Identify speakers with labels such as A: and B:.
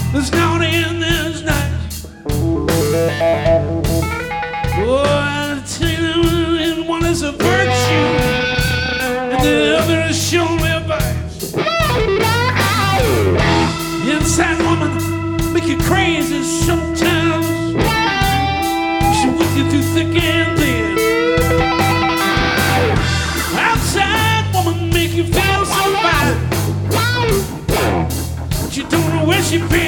A: There's naughty and there's nice. Oh, I tell you, one is a virtue, and the other is surely a vice. The inside woman make you crazy sometimes. She's with you through thick and thin. Outside woman make you feel so fine, but you don't know where she been.